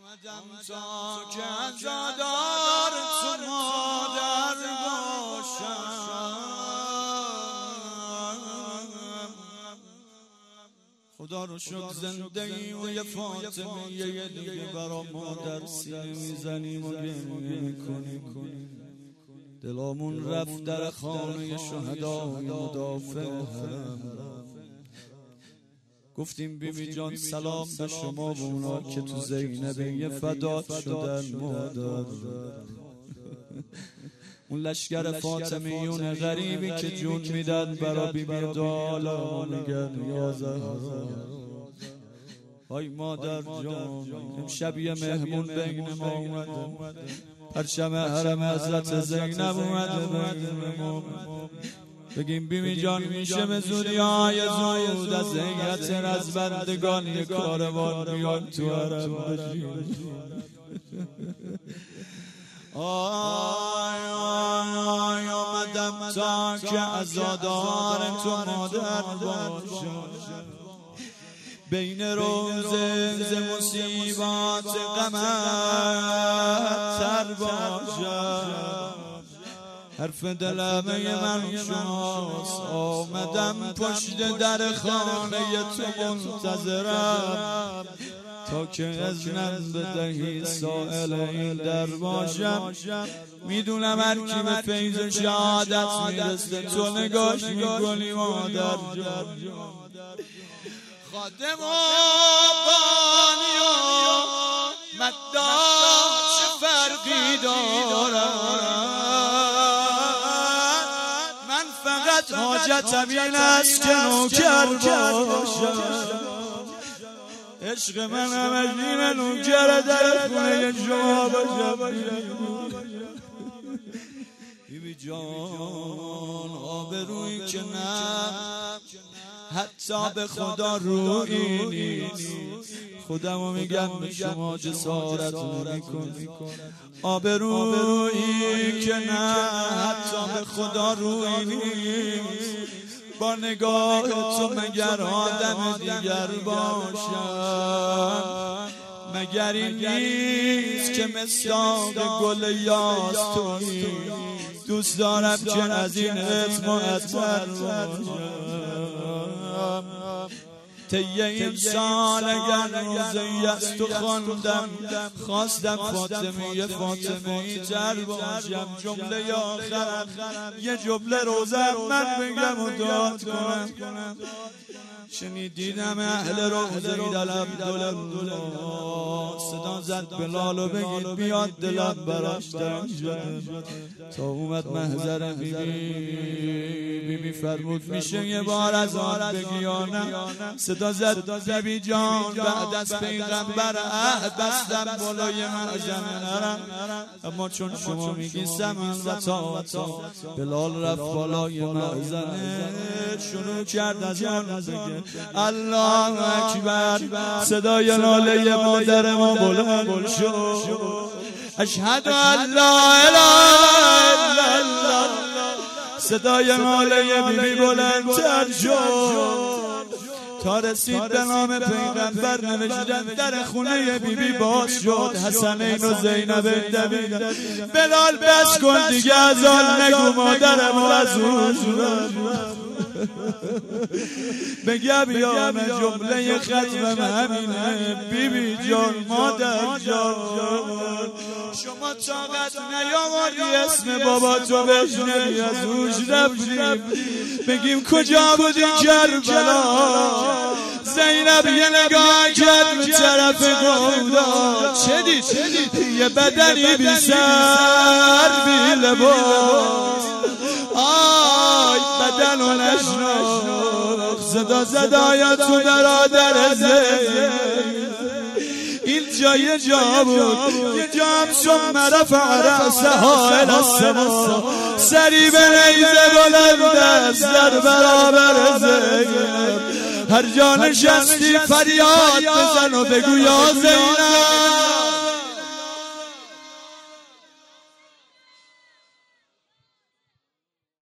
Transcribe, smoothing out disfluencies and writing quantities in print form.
آمدم تا که عزادار تو مادر باشم. خدا رو شکر زنده ای و یه فاطمه یه دیگه برا مادر سینه میزنیم و گریه میکنیم. دلامون رفت در خانه شهدای مدافع حرم. گفتیم بیبی جان سلام به شما و اونا که تو زینبیه فدات شدن مادر. اون لشگر فاطمیون غریبی که جون میدن برا بیبی دالا میگن یا زهرا. وای مادر جان امشب یه مهمون بین ما اومده، پرچم حرم حضرت زینب اومده بین ما. بگیم بیبی جان میشه به زودی های زود از هیئت رزمندگان یک کاروان بیان تو حرم بشین. آی آی آمدم تا که عزادار تو مادر باشم. بین روز مصیبات غمت تر باشم. حرف دلمه من شماست، آمدم پشت در خانه تو منتظرم تا که اذنم بدهی سائل این در باشم. میدونم هر کی به فیض شهادت میرسه تو نگاش میکنی مادر جان. خادم و بانی و مداح چه فرقی دارن؟ من فقط حاجتم این است که نوکر باشم. عشق من همشین نوکر در خونه شما باشم. بیبی جان آبرویی که نه حتی به خدا رویی نیست. خودمو میگم به شما جسارت نمی‌کن. آبرویی که نه حتی به خدا رویی نیست. با نگاه تو مگر آدم دیگر باشم؟ مگر این نیست که مصداق گل یاس تویی؟ دوست دارم که از این اسم و اثر باشم. طی این سال اگر روزه‌ای از تو خواندم خواستم فاطمه‌ای تر باشم. جمله آخرم یه جمله روزم من بگم و دعات کنم. شنیدیدم اهل روزه ایدل عبدالله صدا زد بلال و بگید بیاد دلم براش تنگ شده. تا اومد محضر بیبی فرمود میشه یه بار از آن بگی یا نه؟ صدا زد بیبی جان بعد از پیغمبر عهد بستم بالای معجم نرم، اما چون شما میگی سمن و تا بلال رفت بالای معزنه شروع کرد از آن بگه الله اکبر. صدای ناله مادر ما بلند شد. اشهد ان لا اله الا الله. صدای ناله بیبی بلندتر شد تا رسید به نام پیغمبر. نوشتن در خونه بیبی باز شد. حسنین و زینب دویدن. بلال بس کن دیگه از آن نگو مادرم از اون بگم یا من جمله ختمم همینه. بیبی جان مادر جان شما طاقت نیاوردی اسم بابا تو بشنوی از اوش رفتی. بگیم کجا بودی کربلا؟ زینب یه نگاه کرد به طرف گودا. چه دید؟ یه بدنی بی سر بی لباس. آی بدن و نشناخت. صدا زد آیا تو برادر زین این جای جا بود. یه جام ثم رفع رأسها الی السما. سری به نیزه بلند است در برابر زینب. هر جا نشستی فریاد بزن و بگو یا زینب.